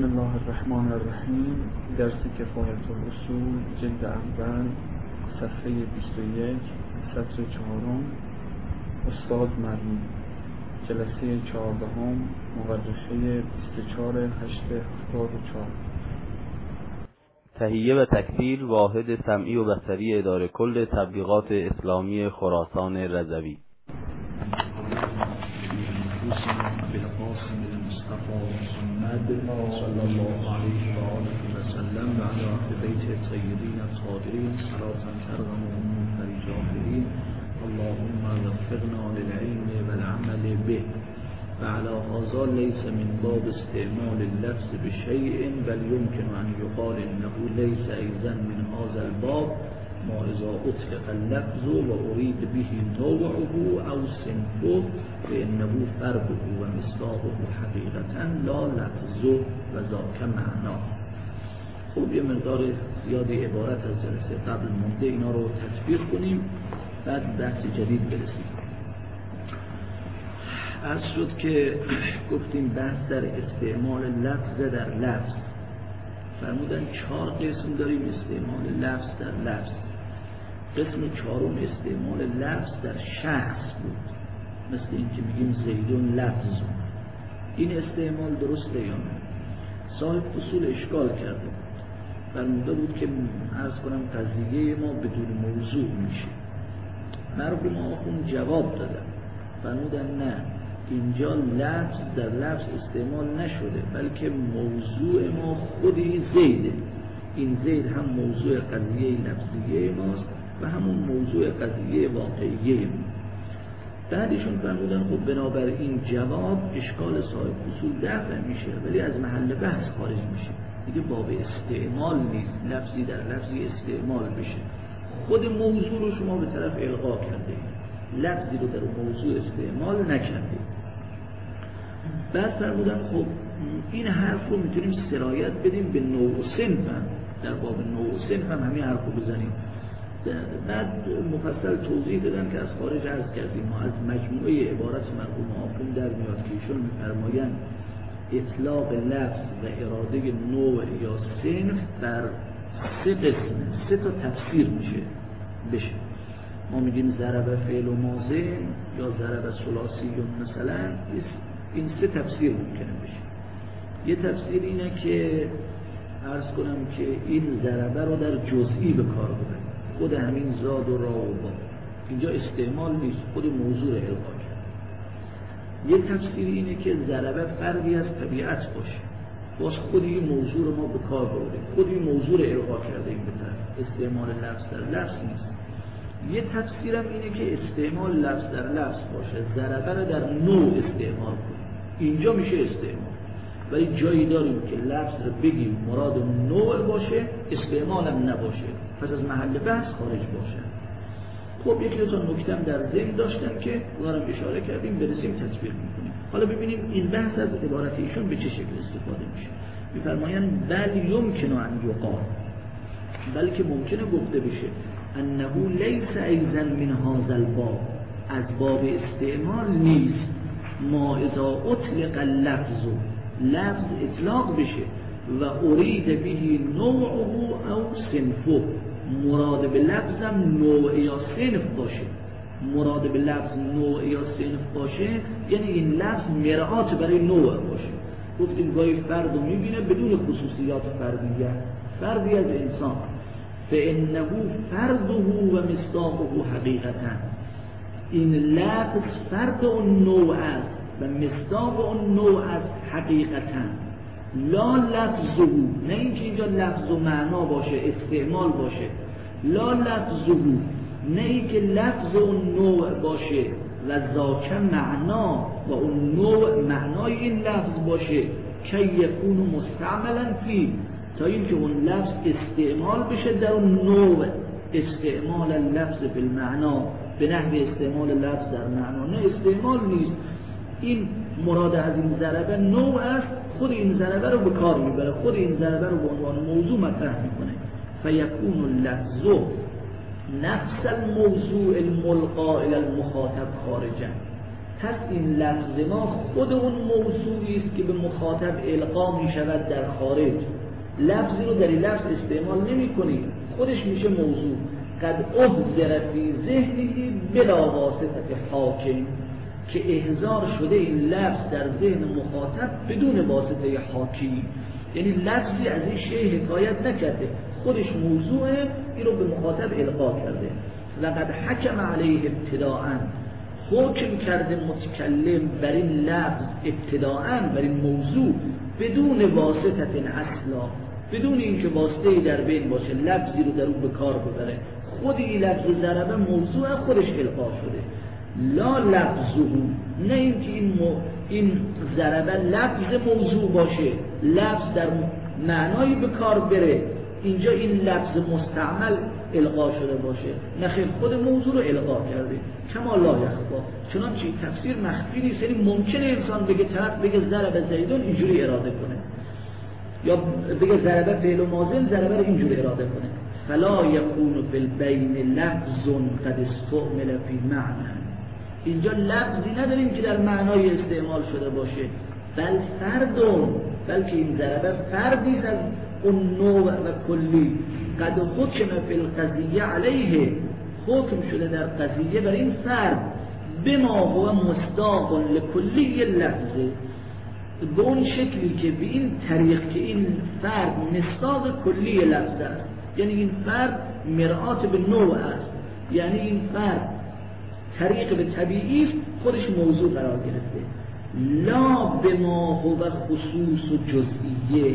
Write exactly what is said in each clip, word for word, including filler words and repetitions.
بسم الله الرحمن الرحیم. درس کفایت الاصول جلد اول صفحه بیست و یک سطر چهارم. استاد مرحوم جلسه چهاردهم مورخه بیست و چهار هشت هفتاد و چهار. تهیه و تکثیر واحد سمعی و بصری اداره کل تبلیغات اسلامی خراسان رضوی. صلى الله عليه وآله وسلم وعلى أهل بيته الطيبين الطاهرين صلاة ترغمهم في الجاهلين. اللهم وفقنا للعلم والعمل به. وعلى هذا ليس من باب استعمال اللفظ بشيء بل يمكن أن يقال إنه ليس أيضا من هذا الباب ما إذا أطلق اللفظ وأريد به نوعه أو صنفه فإنه فرده ومصداقه حقيقة لا لفظه وذاك معناه. خوب یه مقدار زیادی عبارت از جلسه قبل مونده، اینا رو تطبیق کنیم بعد بحث جدید برسیم. عرض شد که گفتیم بحث در استعمال لفظ در لفظ. فرمودن چهار قسم داریم استعمال لفظ در لفظ. قسم چهارم استعمال لفظ در شخص بود، مثل این که میگیم زیدون لفظ. این استعمال درسته یا نه؟ صاحب اصول اشکال کرده بود، فرموده بود که عرض کنم قضیه ما بدون موضوع میشه. مرحوم آخوند جواب دادن، فرمودن نه، اینجا لفظ در لفظ استعمال نشده بلکه موضوع ما خودی زیده. این زید هم موضوع قضیه لفظیه ماست و همون موضوع قضیه واقعیه ما. بعدشون فرمودن خب بنابراین جواب اشکال صاحب اصول دفع میشه ولی از محل بحث خارج میشه، دیگه باب استعمال نیست، لفظی در لفظی استعمال بشه. خود موضوع رو شما به طرف القا کرده، لفظی رو در موضوع استعمال نکرده. بعد فرمودن خب این حرف رو میتونیم سرایت بدیم به نوع و صنف هم، در باب نوع و صنف هم همین حرف رو بزنیم. بعد مفصل توضیح دادن که از خارج عرض کردیم ما از مجموعه عبارت مرحوم آخوند در میاد که ایشون میفرمایند اطلاق لفظ و اراده نوع یا صنف در سه قسم، سه تا تفسیر میشه بشه. ما میگیم ضرب فعل و ماضی یا ضرب ثلاثی مثلا، این سه تفسیر ممکنه بشه. یه تفسیر اینه که عرض کنم که این ضربه رو در جزئی به کار ببریم، خود همین زاد و را و با اینجا استعمال نیست، خود موضوع القا کرد. یه تفسیر اینه که ضربه فردی از طبیعت باشه، باز خود این موضوع رو ما به کار ببریم، خود این موضوع رو القا کرده این به طرف، استعمال لفظ در لفظ نیست. یه تفسیرم اینه که استعمال لفظ در لفظ باشه، ضربه رو در نوع استعمال کنیم، اینجا میشه استعمال. ولی جایی داریم که لفظ رو بگیم مراد نوع باشه، استعمال هم نباشه، پس از محل بحث خارج باشه. خب یکی دو تا نکته در ذهن داشتم که اونا رو اشاره کردیم، برسیم تطبیق میکنیم. حالا ببینیم این بحث از عبارت ایشون به چه شکل استفاده میشه. میفرمایند بل یمکن ان یقال، بلکه ممکنه گفته بشه انه لیس ایضا من هذا الباب، از باب استعمال نیست، ما اذا اطلق اللفظ، لفظ اطلاق بشه و ارید به نوعه او صنفه، مراد به لفظم نوع یا صنف باشه. مراد به لفظ نوع یا صنف باشه یعنی این لفظ مرآت برای نوع باشه. گفتیم گاهی فرد رو میبینه بدون خصوصیات فردیه، فردی از انسان، فانه فرده و مصداقه حقیقتا، این لفظ فرد اون نوع است و مصداق اون نوع است حقیقتا، لا لفظه، نه اینکه اینجا لفظ و معنا باشه استعمال باشه، لا لفظه، نه اینکه لفظ اون نوع باشه و ذاک معنا و اون نوع معنای این لفظ باشه که یکون مستعملا فی، تا اینکه اون لفظ استعمال بشه در اون نوع، استعمال لفظ بالمعنا به نحو استعمال لفظ در معنا، نه استعمال نیست. این مراد از این ضربه نوع است، خود این ضربه رو به کار میبره، خود این ضربه رو به عنوان موضوع مطرح میکنه. فیکون اللفظ نفس الموضوع الملقا الی المخاطب خارجا، پس این لفظ ما خود اون موضوعی است که به مخاطب القا می شود در خارج. لفظی رو در این لفظ استعمال نمی کنید، خودش میشه موضوع. قد احضر فی ذهنه بلا واسطه حاکم، که احضار شده این لفظ در ذهن مخاطب بدون واسطه حاکی، یعنی لفظی از این شیء حکایت نکرده، خودش موضوعه، این رو به مخاطب القا کرده. لقد حکم علیه ابتداءً، حکم کرده متکلم بر این لفظ ابتداءً، بر این موضوع بدون واسطه اصلا، بدون اینکه واسطه‌ای در بین باشه، لفظی رو در اون به کار ببره. خود این لفظ ضربه موضوع خودش القا شده، لا لفظه، نه اینکه این مو... این ضربه لفظ موضوع باشه، لفظ در معنایی به کار بره، اینجا این لفظ مستعمل القا شده باشه، نه خیر خود موضوع رو القا کرده. کما لا یخفا، چنانچه تفسیر مخفی نیست، یعنی ممکنه انسان بگه طرف بگه ضرب زیدون اینجوری اراده کنه، یا بگه ضربه فعل و ماضی ضربه رو اینجوری اراده کنه. فلا یکون فی البین لفظ قد استعمل فی معنی، اینجا لفظی نداریم که در معنای استعمال شده باشه، بل فردون، بلکه این ضربه فردی از اون نوع و کلی. قد حکم فی القضیه علیه، حکم شده در قضیه بر این فرد، بما هو مصداق لکلی لفظه، به اون شکلی که به این طریق که این فرد مصداق کلی لفظ است، یعنی این فرد مرآت به نوع است، یعنی این فرد طریق به طبیعی خودش موضوع قرار گرفته. لا بما هو خصوص و جزئیه،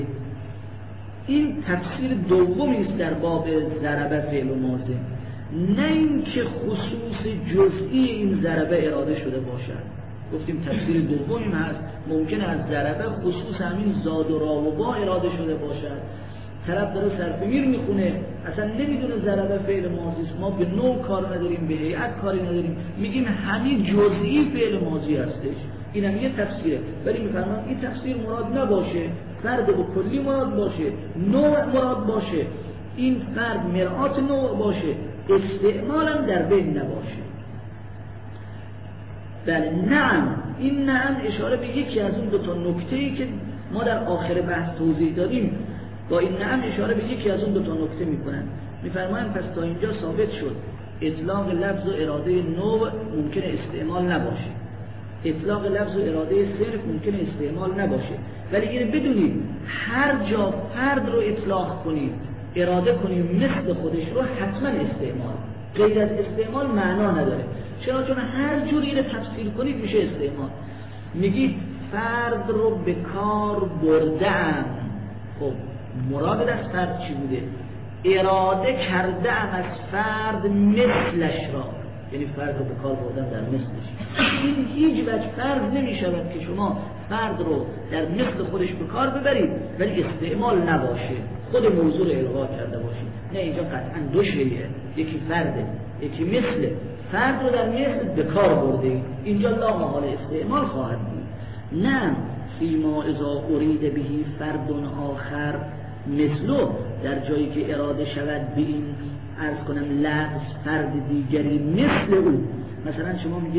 این تفسیر دومی است در باب ضربه فعل و ماضی، نه اینکه خصوص جزئی این ضربه اراده شده باشد. گفتیم تفسیر دومی هست، ممکنه از ضربه خصوص همین زاد و را و با اراده شده باشد. طرف داره صرف میر میخونه، اصلا نمیدونه ضربه فعل ماضی است، ما به نوع کار نداریم، به هیئت کاری نداریم، میگیم همین جزئی فعل ماضی هستش. این هم یه تفسیره، ولی میفرمان این تفسیر مراد نباشه، فرد و کلی مراد باشه، نوع مراد باشه، این فرد مرآت نوع باشه، استعمال هم در بین نباشه. بله نعم، این نعم اشاره به یکی از اون دو تا نکته‌ای که ما در آخر بحث توضیح دادیم، با این نعم اشاره به یکی از اون دو تا نکته میکنن. میفرمایند پس تا اینجا ثابت شد اطلاق لفظ و اراده نوع ممکنه استعمال نباشه، اطلاق لفظ و اراده صرف ممکنه استعمال نباشه، ولی اینو بدونید هر جا فرد رو اطلاق کنید، اراده کنید مثل خودش رو، حتما استعمال، غیر از استعمال معنا نداره. چرا؟ چون هر جوری رو تفسیر کنید میشه استعمال. میگید فرد رو به کار بردم، خب مراد از فرد چی بوده؟ اراده کردم از فرد مثلش را، یعنی فرد رو به کار بردم در مثلش. این هیچ وجه فرد نمی شود که شما فرد رو در مثل خودش به کار ببرید ولی استعمال نباشه، خود موضوع رو الغا کرده باشید. نه، اینجا قطعا دو شیئه، یکی فرده یکی مثله. فرد رو در مثل به کار برده، اینجا لا محال استعمال خواهد بود. نه فیما اذا ارید بهی فرد آخر مثلو، در جایی که اراده شود به این عرض کنم لفظ فرد دیگری مثل او. مثلا شما میگید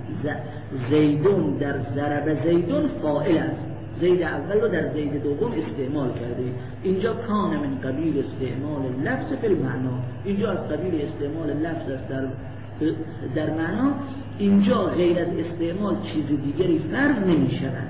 زیدون در ضرب زیدون فاعل است، زید اول رو در زید دوم استعمال کرده، اینجا کان من قبیل استعمال لفظ فی المعنا، اینجا از قبیل استعمال لفظ است در در معنا. اینجا غیر از استعمال چیز دیگری فرد نمی شود.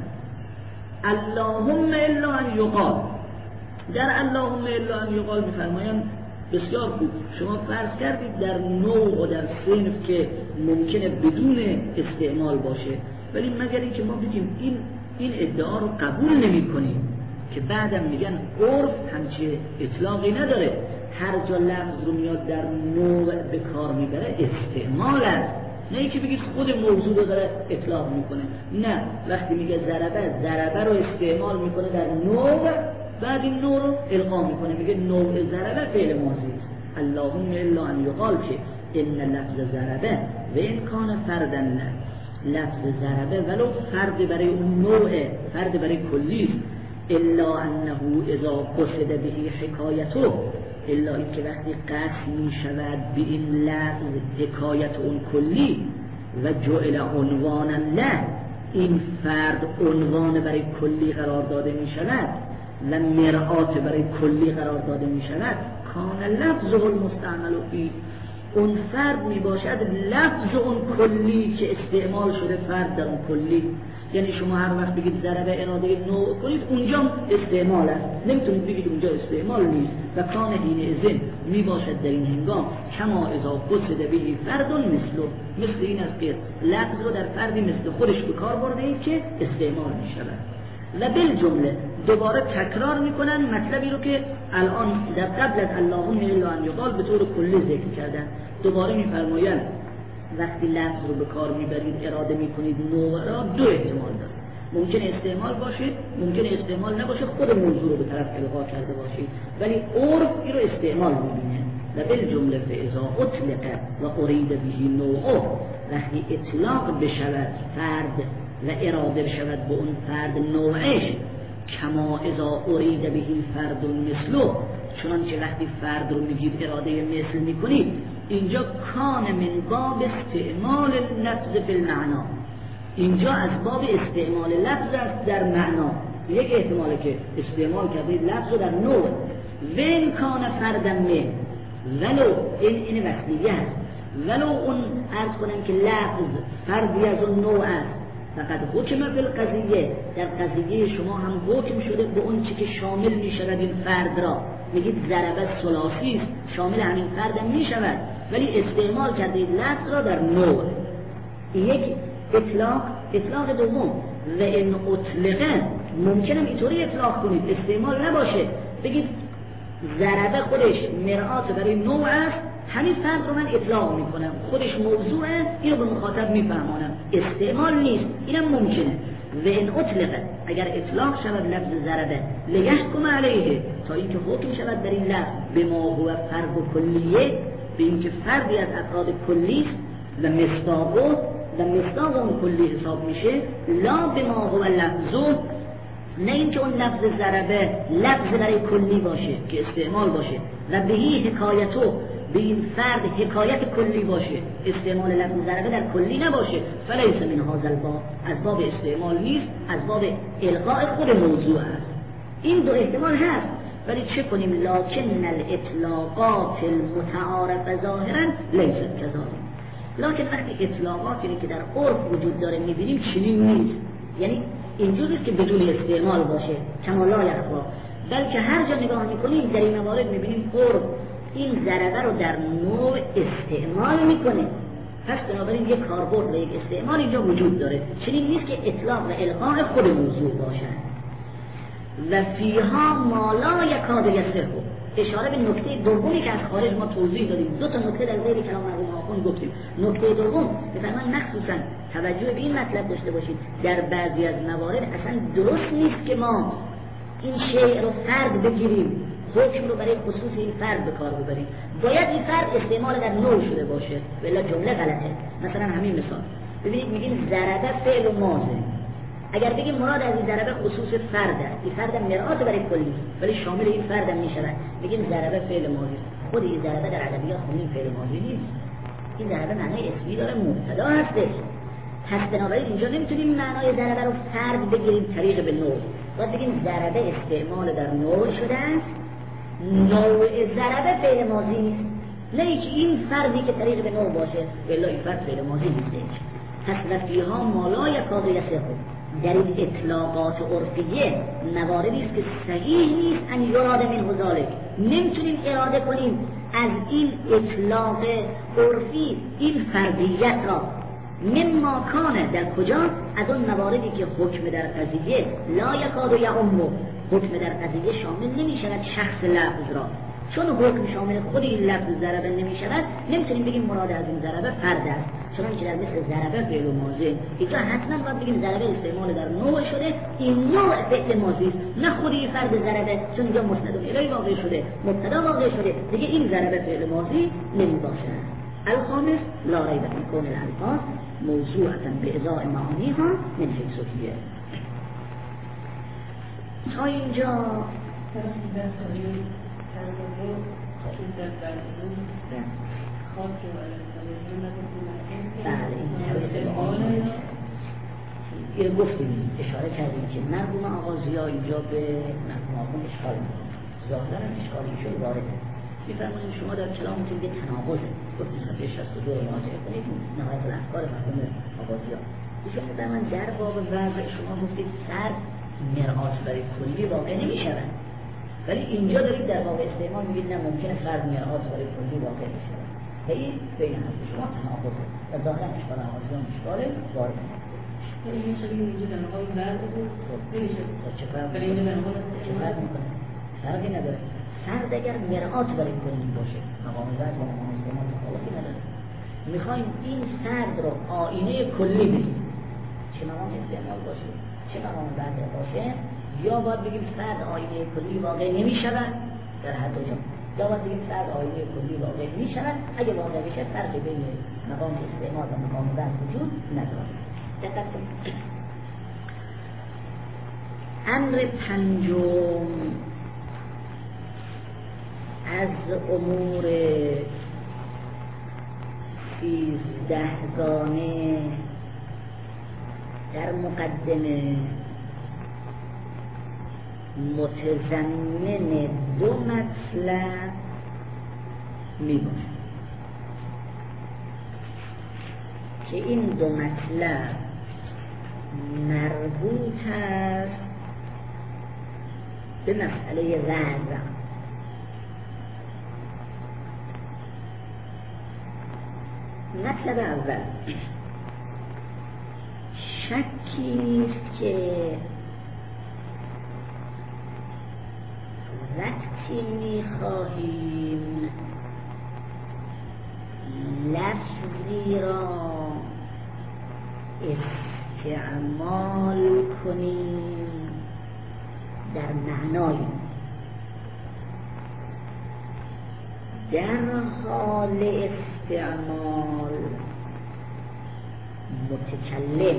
اللهم الا ان یقال، در اللهم الا ان یقال میفرمایند بسیار خوب، شما فرض کردید در نوع و در صنف که ممکنه بدون استعمال باشه، ولی مگر اینکه ما بگیم این این ادعا رو قبول نمی کنیم که بعدم میگن عرف همچه اطلاقی نداره، هر جا لفظ رو میاد در نوع به کار میبره استعمال است، نه اینکه بگید خود موضوع رو داره اطلاق میکنه. نه، وقتی میگه ضربه، ضربه رو استعمال میکنه در نوع، بعد این نوع رو القا میکنه، میگه نوع ضربه فعل ماضی است. اللهم الا ان یقال که ان لفظ ضربه و این کان فردن، لفظ ضربه ولو فرد برای اون نوع، فرد برای کلی، الا انه اذا قصد به حکایته، الا این که وقتی قصد می شود به این لفظ حکایت اون کلی، و جعل عنوانا له، این فرد عنوان برای کلی قرار داده می شود و مرآت برای کلی قرار داده می شود، کان لفظه المستعمل فی، اون فرد می باشد لفظ اون کلی که استعمال شده فرد در اون کلی. یعنی شما هر وقت بگید ضرب اراده نوع کنید اونجا استعمال است، نمیتونید بگید اونجا استعمال نیست. و کان حین اذن می باشد در این هنگام کما اذا قصد به فرد مثل مثل این است که لفظ رو در فردی مثل خودش به کار برده اید که استعمال می شود. و بالجمله دوباره تکرار میکنن مطلبی رو که الان در قبل از اللهم الا ان یقال به طور کلی ذکر کردن. دوباره میفرمایند وقتی لفظ رو به کار میبرید اراده میکنید نوع را دو احتمال داره، ممکن استعمال باشه ممکن استعمال نباشه، خود موضوع رو به طرف القا کرده باشید، ولی عرف این رو استعمال میبینه. و بالجمله فاذا اطلق و ارید به نوع، وقتی اطلاق بشود فرد و اراده شود به اون فرد نوعش، کما اذا ارید به فرد مثلو، چنانچه وقتی فرد رو میگید اراده مثل میکنید، اینجا کان من باب استعمال لفظ فی المعنا، اینجا از باب استعمال لفظ است در معنا. یک احتماله که استعمال کردید لفظ رو در نوع، و این کان فردم من، ولو این این وصلیه است، ولو اون عرض کنم که لفظ فردی از اون نوع است، فقط حکم فی القضیه، در قضیه شما هم حکم شده به اون چی که شامل می شود این فرد را. میگید ضربه ثلاثی است، شامل همین فرد می شود، ولی استعمال کردید لفظ را در نوع. یک اطلاق. اطلاق دوم و ان اطلقه، ممکنه اینطوری اطلاق کنید استعمال نباشه، بگید ضربه خودش مرآت برای نوع است، همین فرد رو من اطلاق میکنم، خودش موضوعه، اینو به مخاطب میفهمانم، استعمال نیست، اینم ممکنه. و ان اطلقه، اگر اطلاق شود لفظ ضربه لیحکم علیه، تا اینکه حکم شود در این لفظ به ما هو فرد کلیه، به اینکه فردی از افراد کلی است و مصداقه و مصداق اون کلی حساب میشه، لا به ما هو لفظه، نه اینکه اون لفظ ضربه لفظ برای کلی باشه که استعمال باشه و بهی حکایتو، به این فرد حکایت کلی باشه، استعمال لفظ ضربه در کلی نباشه، فلیس من هذا الباب، از باب استعمال نیست، از باب القاء خود موضوع است. این دو احتمال هست، ولی چه کنیم؟ لکن الاطلاقات المتعارف ظاهرا لیست کذالک، لکن وقتی اطلاقاتی که در عرف وجود داره میبینیم چنین نیست، یعنی اینجوری است که بدون استعمال باشه کما لا یخفا، بلکه هر جا نگاه میکنیم در این موارد میبینیم عرف این ضربه رو در نوع استعمال میکنه، پس بنابراین یک کاربرد و یک استعمال اینجا وجود داره، چنین نیست که اطلاق و القاء خود موضوع باشد. و فیها ما لا یکاد یصح، اشاره به نکته دومی که از خارج ما توضیح دادیم، دو تا نکته در زیر کلام مرحوم آخوند گفتیم. نکته دوم بفرمایید مخصوصا توجه به این مطلب داشته باشید، در بعضی از موارد اصلا درست نیست که ما این شیء رو فرد بگیریم، حکم رو برای خصوص این فرد به کار ببریم، باید این فرد استعمال در نوع شده باشه، ولی جمله غلطه. مثلا همین مثال ببینید، میگیم ضربه فعل و ماضی، اگر بگیم مراد از این ضربه خصوص فرد است، این فرد مرآت برای کلی ولی شامل این فرد هم میشود، میگیم ضربه فعل ماضی. خود این ضربه در ادبیات خونین فعل ماضی نیست، این ضربه معنای اسمی داره، مبتدا هستش، پس بنابراین اینجا نمیتونیم معنای ضربه رو فرد بگیریم طریق به نوع، باید بگیم ضربه استعمال در نوع شده است، نوع ضربه فعل ماضی نیست، نه اینکه این فردی که طریق به نوع باشه بلا این فرد فعل ماضی نیست. پس وفیها مالا یکاد یصح، در این اطلاقات عرفیه مواردی است که صحیح نیست ان یراد منه ذلک، نمیتونیم اراده کنیم از این اطلاق عرفی این فردیت را، مما کانه، در کجا؟ از اون مواردی که حکم در قضیه لا یکاد یعم، حکم در قضیه شامل نمی شود شخص لفظ را، چون حکم شامل خود این لفظ ضربه نمی شود، نمیتونیم بگیم مراد از این ضربه فرد است، چون که در مثل ضربه فعل ماضی اینجا حتما باید بگیم ضربه استعمال در نوع شده، این نوع فعل ماضی است، نه خود این فرد ضربه، چون اینجا مسند الیه واقع شده، مبتدا واقع شده، دیگه این ضربه فعل ماضی نمی باشد. الخامس لا ریب فی کون الالفاظ موضوعة بإضاء معانیها من حیث هی. تا اینجا بله این تعریف یه گفتیم اشاره کردیم که مرحوم آقا ضیا اینجا به مرحوم آقا اشکال میکنه، ظاهرا اشکال ایشون وارده. میفرمایید شما در کلامتون یه تناقضه، گفتیم صفحه شصت و دو رو مراجعه کنید نهایت الافکار مرحوم آقا ضیا. ایشون میفرمایید در باب وضع شما گفتید سر مرآت برای کلی واقع نمیشود، ولی اینجا دارید در باب استعمال میگید نه ممکنه فرد مرآت برای کلی واقع بشود. این بین حرف شما تناقضه و ظاهرا اشکال آقا ضیا اشکال وارده. ولی این شبیه اینجا در مقام برد بود نمیشه. چه فرق ولی اینجا در مقام چه فرق میکنه؟ فرقی نداره. فرد اگر مرآت برای کلی باشه مقام برد و مقام استعمال مخالفی نداره. میخوایم این فرد رو آینه کلی بگیم، چه مقام استعمال باشه چه مقام برد باشه، یا باید بگیم فرد آینه کلی واقع نمیشود در هر دو جا، یا باید بگیم فرد آینه کلی واقع میشود اگه واقع بشه فرقی بین مقام استعمال و مقام برد وجود نداره. دقت کنید. امر پنجم از امور سیزدهگانه در مقدمه متضمن دو مطلب می باشد که این دو مطلب مربوط است به مسئله وضع. مطلب اول شکی است که وقتی می‌خواهیم لفظی را استعمال کنیم در معنای در حال استعمال متکلم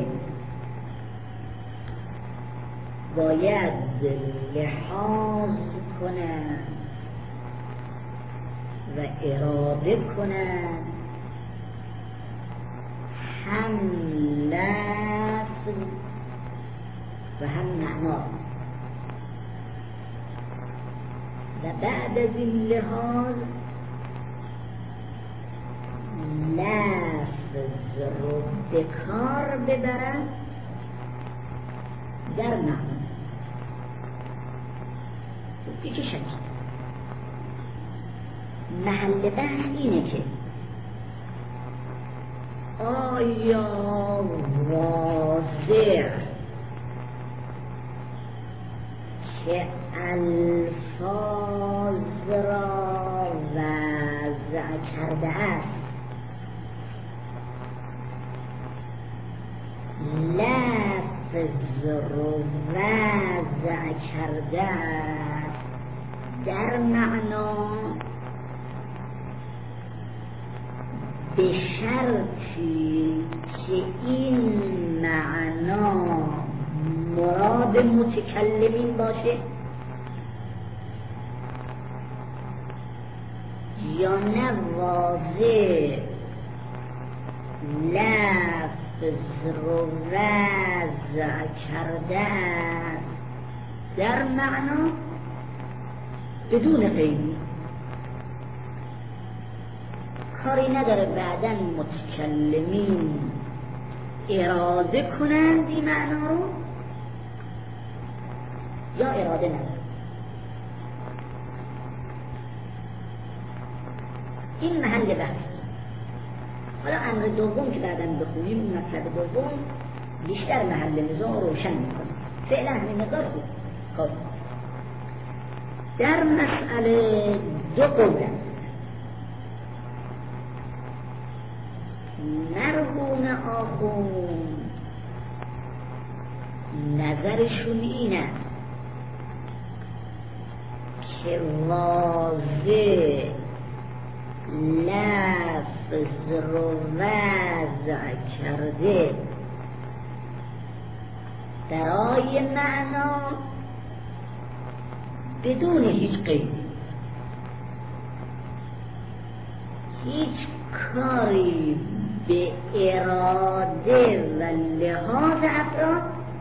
باید لحاظ کند و اراده کند هم لفظ و هم معنا، و بعد از این لحاظ لفظ رو به کار ببرد در معنا. یکی شکی محل بحث اینه که آیا واضح که الفاظ را وضع کرده است، لفظ رو وضع کرده است در معنا به شرطی که این معنا مراد متکلمین باشه یا نه واضح لفظ رو وضع کرده است در معنا بدون قیدی، کاری نداره بعداً متکلمین اراده کنند این معنا رو یا اراده نداره. این محل بحث. حالا امر دوم که بعداً بخونیم، مطلب دوم بیشتر محل نزاع روشن میکنه. فعلا همین مقدار بود. خب در مسئله دو قول مرحوم آخوند نظرشون اینه که واضح لفظ رو وضع کرده برای معنا بدون هیچ قید، هیچ کاری به اراده و لحاظ افراد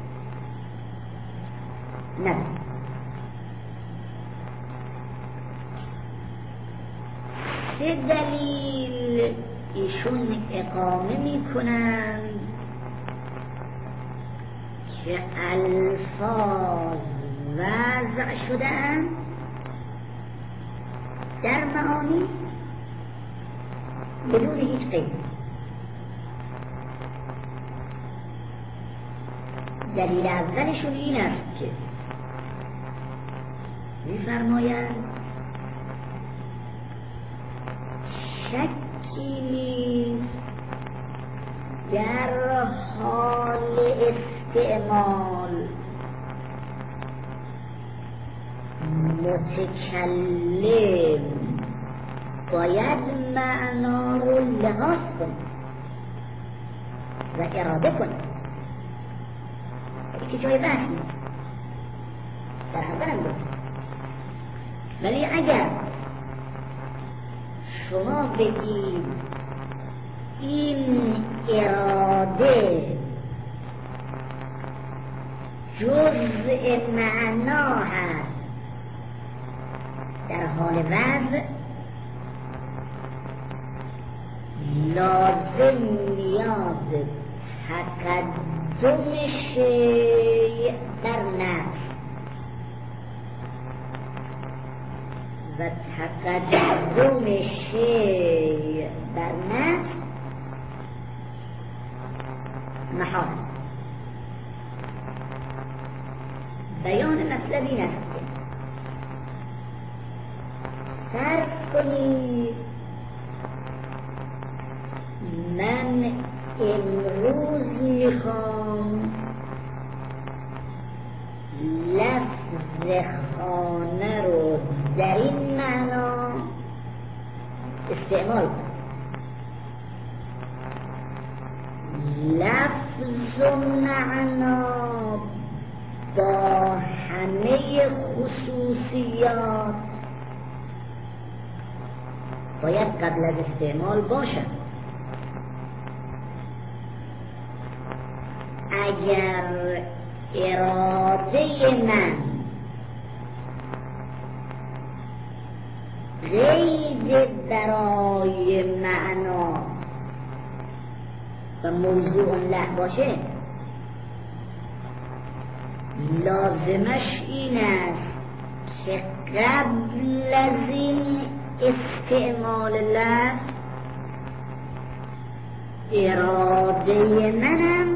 نداره. سه دلیل ایشون اقامه می کنند که الفاظ وضع شده‌اند در معانی بدون هیچ قید. دلیل اولشون این است که می‌فرمایند شکی نیست در حال استعمال متکلم باید معنا رو لحاظ کنه و اراده کنه. این که جای بحث نیست، در اول هم گفت. ولی اگر شما بگید این اراده جزء معنا هست در حال وضع، لازم نیاز تقدم شیء در نفس و تقدم شیء در نفس محال. بیان مطلب این است که فرض کنید من امروز میخوام لفظ خانه رو در این معنا استعمال کنم. لفظ و معنا با همه خصوصیات باید قبل از استعمال باشد. اگر اراده من قید برای معنا و موضوع له باشه، لازمش این است که قبل از این استعمال لفظ اراده منم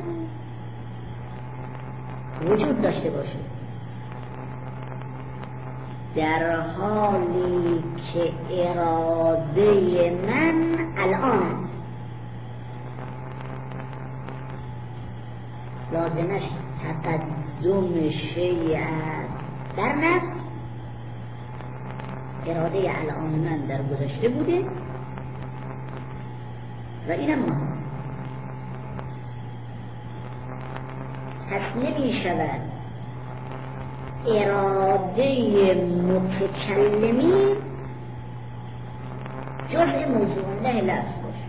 وجود داشته باشه، در حالی که اراده من الان است. لازمش تقدم شیء در نفس، اراده الان من در گذشته بوده و اینم ما پس نمی شود اراده متکلمی جزء موضوع له لفظ باشه.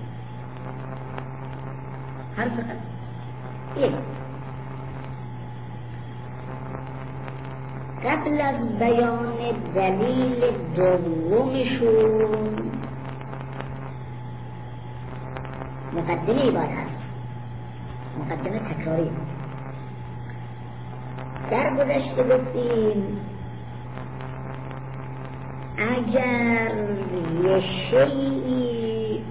حرف قبل یک قبل از بیان دلیل دومشون مقدمه عبارت هست، مقدمه تکراری. در گذشته گفتیم اگر یه شیئی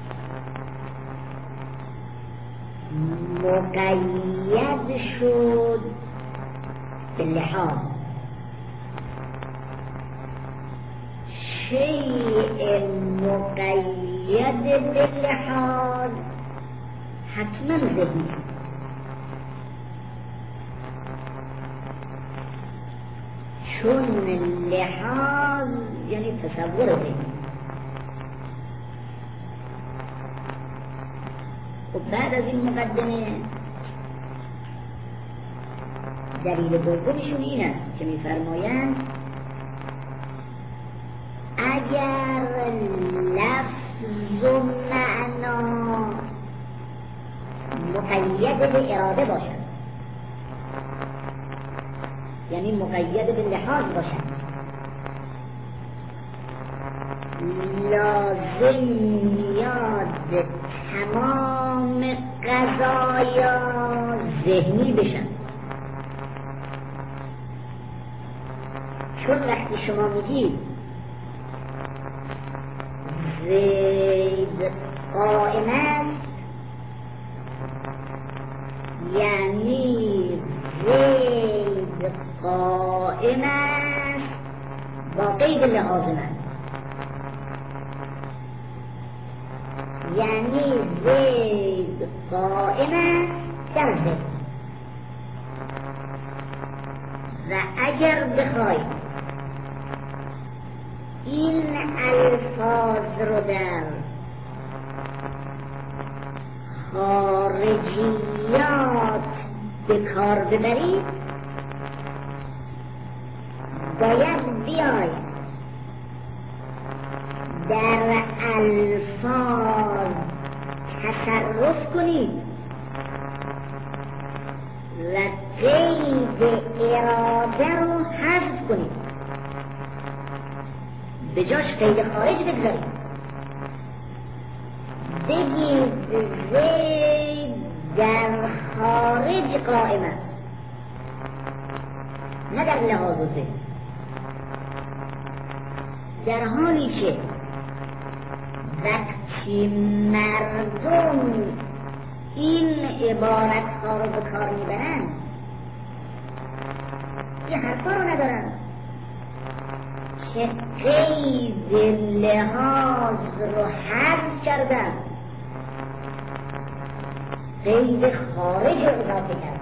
مقید شد به لحاظ، شیء مقید به لحاظ حتما ذهنی، چون لحاظ یعنی تصور ذهنی. و بعد از این مقدمه دلیل دومشون این است که می‌فرمایند اگر لفظ و مقید به اراده باشد، یعنی مقید به لحاظ باشد. لازم میاد تمام قضایا ذهنی بشن، چون وقتی شما میگید زید قائم است، یعنی زید قائم است با قید لازم است، یعنی زید قائم است در زید. و اگر بخواید این الفاظ رو در خارجیات به کار ببرید، باید بیاید در الفاظ تصرف کنید و قید اراده رو حذف کنید، به جاش قید خارج بگذارید، بگید زید در خارج قائم است، نه در لحاظ ذهن. در حالی که وقتی مردم این عبارت ها رو به کار میبرن، یه حرفا رو ندارن که قید لحاظ رو حذف کردن، قید خارج رو اضافه کردن.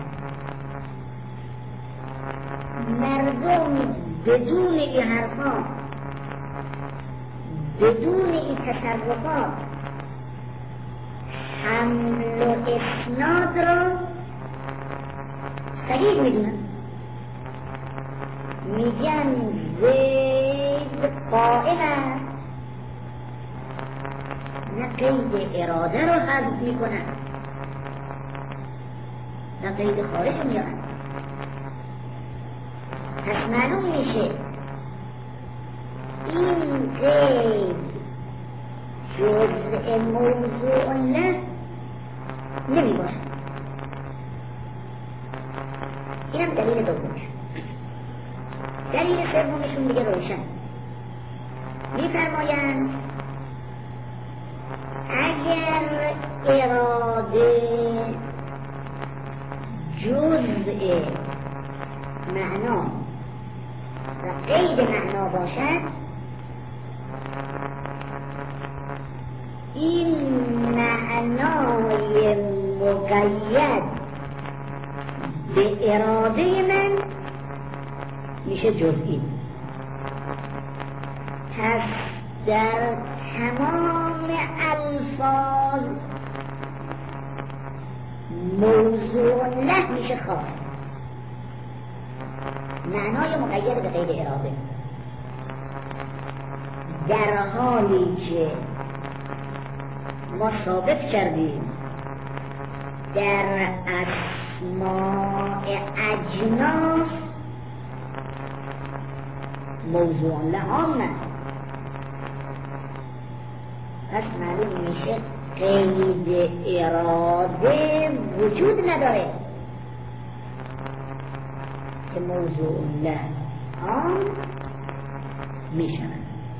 مردم بدون این حرفا، بدون این تصرفات، حمل و اسناد رو صحیح میدونن، میگن زید قائم است، نه قید اراده رو حذف میکنن، نه قید خارج میارن. پس معلوم میشه این قید جزء موضوع نه نمی باشه. اینم دلیل دومش. دلیل سومشون دیگه روشن، میفرمایند اگر اراده جزء معنا و قید معنا باشد، این معنای مقید به اراده من میشه جزئی. پس در تمام الفاظ موضوع له میشه خاص، معنای مقید به قید اراده، در حالی که ما ثابت کردیم در اسماء اجناس موضوع لعامه. پس معلوم میشه قید اراده وجود نداره که موضوع لعام میشن.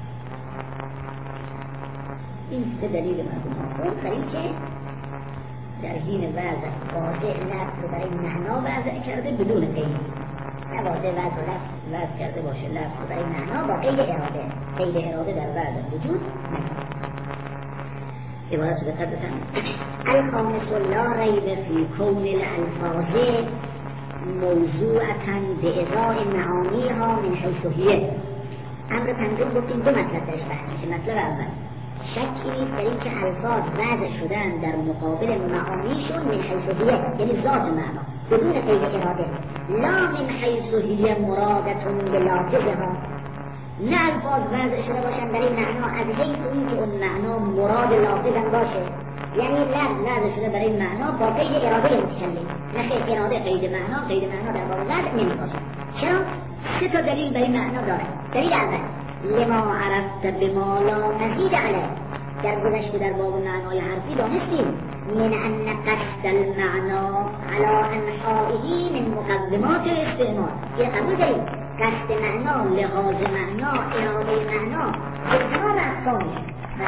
این سه دلیل مردم آخر خیلی که در حین وضع واضع لفظ رو برای معنا وضع کرده بدون قید، نه واضع وضع لفظ وضع کرده باشه لفظ رو برای معنا با قید اراده. قید اراده در وضع وجود نداره. عبارت به قدرتن الخامس لا ریب فی کون الالفاظ موضوعتا به ازای معانیها من حیثیه. امر پنجم گفتیم دو مطلب درش بحث میشه. مطلب اول شکی نیست در این که الفاظ وضع شدن در مقابل معانیشون من حیثیه، یعنی ذات معنا بدون قید اراده، لا من حیثیه مرادتون به لافظها، نه الفاظ وضع شده باشن برای معنا از حیث این که اون معنا مراد لافظم باشه، یعنی لفظ وضع شده برای معنا با قید اراده متکلم، نه اراده قید معنا، قید معنا در باب وضع نمیباشه. چرا؟ سه تا دلیل برای معنا داره. دلیل اول لما عرفت بما لا مزید علیه، در گذشته در باب معنای حرفی دانستیم من ان قصد المعنا على انحائه من مقدمات استعمال، یه قبول داریم قصد معنا، لحاظ معنا، اراده معنا به تمام اقسامش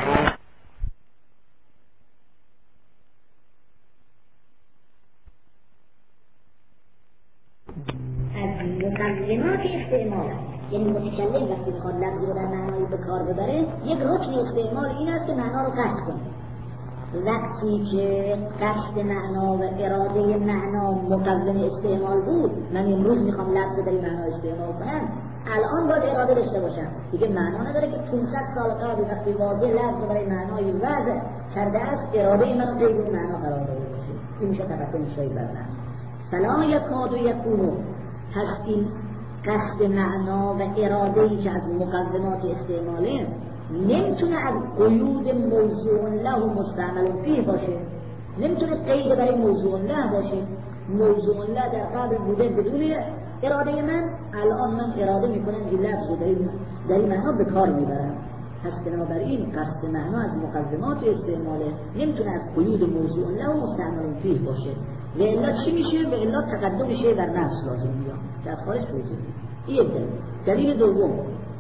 از مقدمات استعمال. یعنی متکلم وقتی میخواد لفظی رو در معنایی به کار ببره یک رکن استعمال این است که معنا رو قصد کنه. وقتی که قصد معنا و اراده معنا مقدم استعمال بود، من امروز میخوام لفظ در این معنا استعمال کنم، الان باید اراده داشته باشم. دیگه معنا نداره که پانصد سال قبل وقتی واضح لفظ برای معنای وضع کرده است اراده من رو قید معنا قرار داده باشه. این میشه تفکر شاید بر نفس. فلا یکاد یکون، پس این قصد معنا و اراده‌ای که از مقدمات استعماله نمیتونه از قیود موضوع له و مستعمل فیه باشه، نمیتونه قید برای موضوع له باشه. موضوع له در قبل بوده بدون اراده من، الان من اراده میکنم این لفظ رو در این معنا به کار میبرم. پس بنابراین قصد معنا از مقدمات استعماله نمیتونه از قیود موضوع له و مستعمل فیه باشه. و الا چی میشه؟ و الا تقدم میشه در نفس لازم میاد که از خارج توضیح میده. این دلیل. دلیل دوم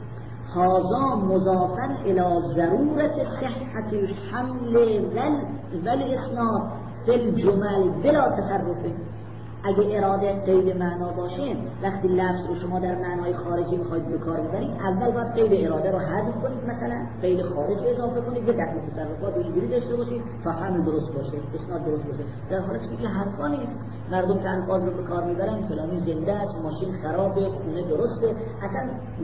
هذا مضافا الى ضرورت صحت الحمل والاسناد فی الجمل بلا تصرف. اگه اراده قید معنا باشه، وقتی لفظ رو شما در معنای خارجی میخواید به کار ببرید، اول باید قید اراده رو حذف کنید، مثلا قید خارج اضافه کنید، به دخل تصرفات اینجوری داشته باشید تا حمل درست باشه، اسناد درست باشه. در حالی که حرفا نیست. مردم که الفاظ رو به کار میبرن، فلانی زنده است، ماشین خرابه، خونه درسته، اصلا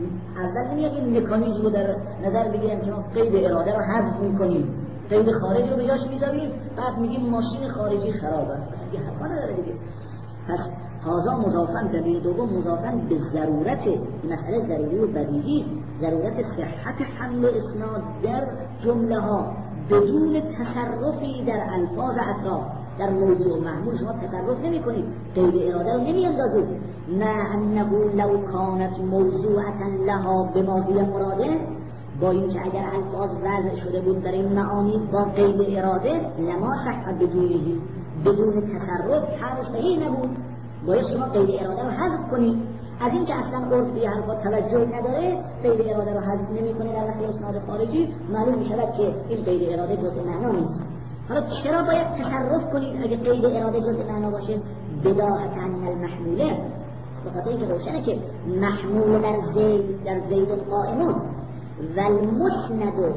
اول نمیاد این مکانیزم رو در نظر بگیرن که ما قید اراده رو حذف میکنیم، قید خارجی رو به جاش میذاریم، بعد میگیم ماشین خارجی خرابه. اصلا یه حرفا نداره دیگه. پس هذا مضافاً، دلیل دوم مضافاً به ضرورت مسئله ضروری و بدیهی، ضرورت صحت حمل اسناد در جمله ها بدون تصرفی در الفاظ اطراف. در موضوع معمول شما تصرف نمی کنید، قید اراده رو نمی اندازید. ما انه لو کانت موضوعتا لها بما هی مراده، با این که اگر الفاظ وضع شده بود در این معانی با قید اراده، لما صحت بدونهی، بدون تصرف حال صحیح نبود. باید شما قید اراده رو حذف کنید. از این که اصلا عرف به حرفات توجه نداره، قید اراده رو حذف نمی‌کنه در وقت اسناد خارجی، معلوم می‌شود که این قید اراده جزء معنا نیست. حالا چرا باید تصرف کنید اگه قید اراده جزء معنا باشه؟ بداهة ان المحموله، به خاطر اینکه روشنه که محمول در زید در زید قائمون و المسند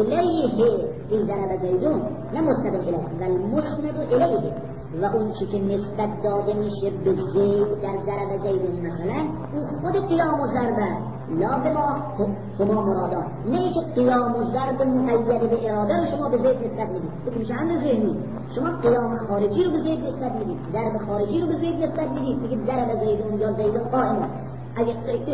الیه این ضرب زیدون، نه مسند الیه و المسند الیه، و اون چی که نسبت داده میشه به زید در ضرب زیدون مثلا اون خود قیام و ضربه، لا به ما شما مرادات، نه که قیام و ضرب مقید به اراده رو شما به زید نسبت میدید، که میشه همه ذهنی. شما قیام خارجی رو به زید نسبت میدید، ضرب خارجی رو به زید نسبت میدید، میگید ضرب زیدون یا زیدون قائم. اگه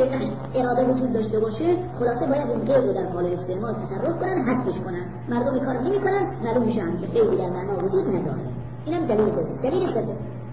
اراده وجود داشته باشه، خلاصه باید این قید رو در حال استعمال تصرف کنن، حذفش کنن. مردم این کارو نمی‌کنن، معلوم میشه که قید در معنا وجود نداره. اینم دلیل است. دلیل است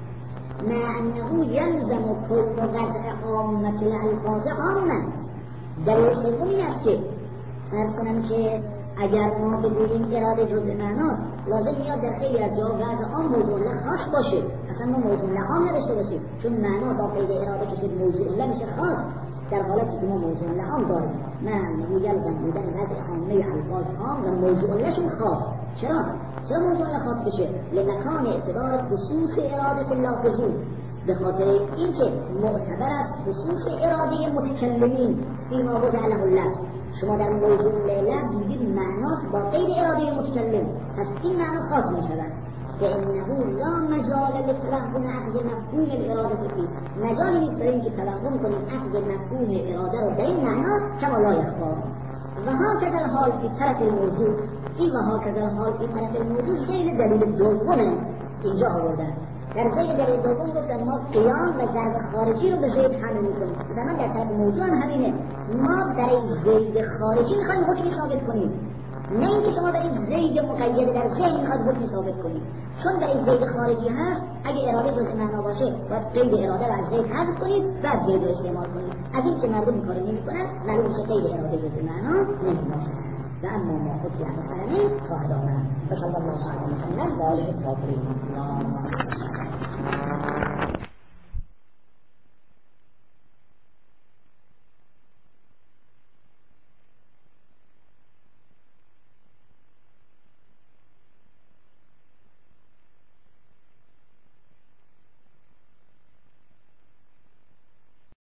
ما انه یلزم کل وضع عامة الالفاظ عاما. دلیل سوم این است که عرض کنم که اگر ما بگوییم اراده جزء معناست، لازم میاد در خیلی از جا وضع عام موضوع له خاص باشه، اصلا ما موضوع له عام نداشته باشیم، چون معنا با قید اراده که شد موضوع له میشه خاص، در حالتی که ما موضوع له عام داریم. نه یلزم بودن وضع عامه الفاظ عام و موضوع لهشون خاص. چرا؟ چرا موضوع له خاص بشه؟ لمکان اعتبار خصوص اراده اللافظی، به خاطر اینکه معتبر است خصوص اراده متکلمین فیما وضع له اللفظ. شما در موضوع لفظ میگید معناست با قید اراده متکلم، پس این معنا خاص میشود. فانه لا مجال لتوهم اخذ مفهوم الاراده فيه، مجالی نیست برای اینکه توهم کنید اخذ مفهوم اراده رو در این معنا کما لا یخفا. و هکذا الحال فی طرف الموضوع، این و هکذا الحال فی طرف الموضوع غیر دلیل دومه اینجا آوردن. در زید دلیل دوم گفتن ما قیام و ضرب خارجی رو به زید حمل میکنیم. در من در طرف موضوع هم همینه، ما برای زید خارجی میخوایم حکمی ثابت کنیم، نه اینکه شما برید زید مقید در ذهن میخواد حکمی ثابت کنید، چون در این زید خارجی هست اگه اراده جزء معنا باشه باید قید اراده رو از زید حذف کنید بعد زید رو استعمال کنید. از این که مردم این کارو نمیکنن معلوم میشه قید اراده جزء معنا نمیباشه. و اما ما خود که همه فرمه خواهد آمد. و صلی الله علیه و سلم و آله الطاهرین.